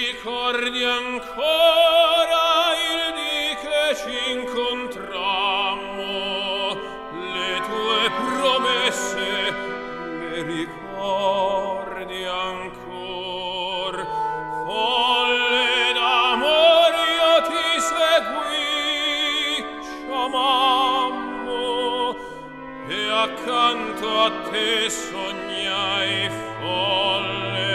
ricordi ancora il dì che ci incontrammo, le tue promesse le ricordi ancor? Folle d'amor io ti seguì, ci amammo, e accanto a te sognai folle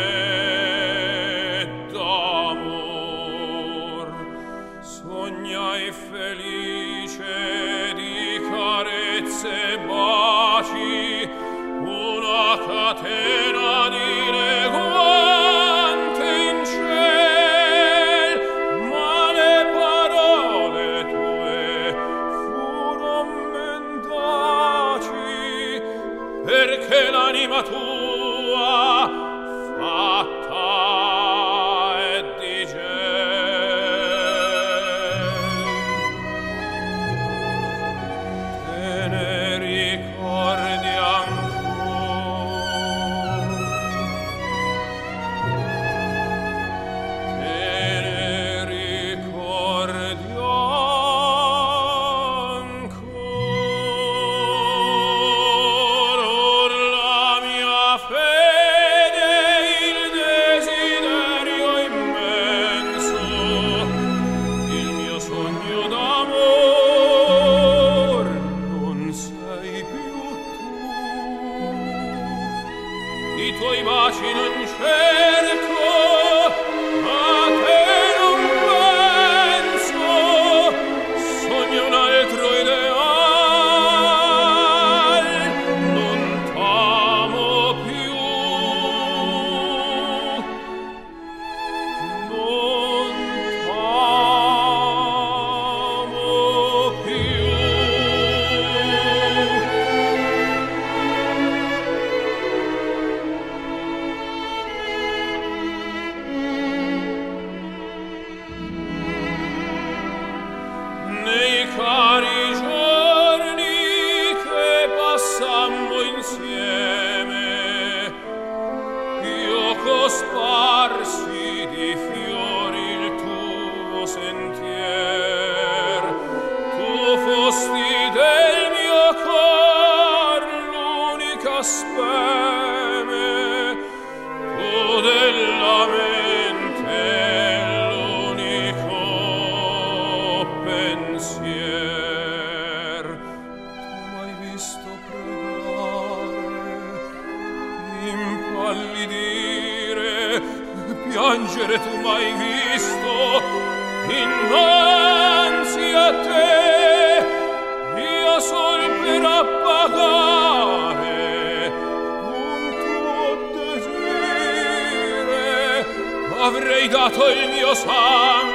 d'amor. Sognai felice di carezze e baci, una catena di leguante in ciel, ma le parole tue furon mendaci, perché l'anima tua fatta è di gel. Te ne ricordi ancor? Te ne ricordi ancor? Or la mia fede, il desiderio immenso, il mio sogno d'amor, non sei più tu. I tuoi baci non cerco, a te non penso, sogno un altro ideal, non t'amo più, non t'amo più. Nei cari giorni che passammo insieme, io cosparsi di fiori il tuo sentier. Tu fosti del mio cor l'unica speme, tu della mente l'unico pensier. Tu m'hai visto pregare, impallidire, piangere, tu m'hai visto innanzi a te, io sol per appagare un tuo desire avrei dato il mio sangue.